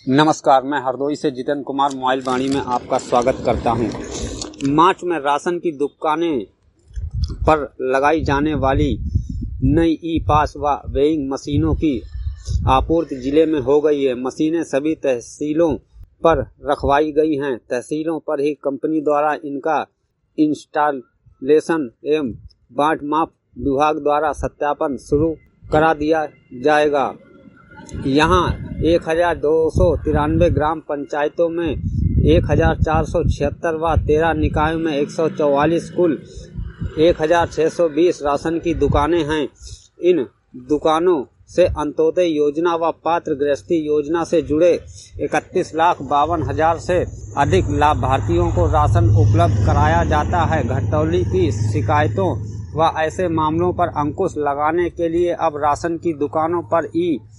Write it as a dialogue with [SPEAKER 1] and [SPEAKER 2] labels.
[SPEAKER 1] नमस्कार, मैं हरदोई से जितेंद्र कुमार मोबाइल वाणी में आपका स्वागत करता हूं। मार्च में राशन की दुकानें पर लगाई जाने वाली नई ई-पास व वेइंग मशीनों की आपूर्ति जिले में हो गई है। मशीनें सभी तहसीलों पर रखवाई गई हैं। तहसीलों पर ही कंपनी द्वारा इनका इंस्टॉलेशन एवं बाट माप विभाग द्वारा सत्यापन शुरू करा दिया जाएगा। यहाँ 1293 ग्राम पंचायतों में 1476 व 13 निकायों में 144 कुल 1620 राशन की दुकानें हैं। इन दुकानों से अंत्योदय योजना व पात्र गृहस्थी योजना से जुड़े 31,52,000 से अधिक लाभार्थियों को राशन उपलब्ध कराया जाता है। घटतौली की शिकायतों व ऐसे मामलों पर अंकुश लगाने के लिए अब राशन की दुकानों पर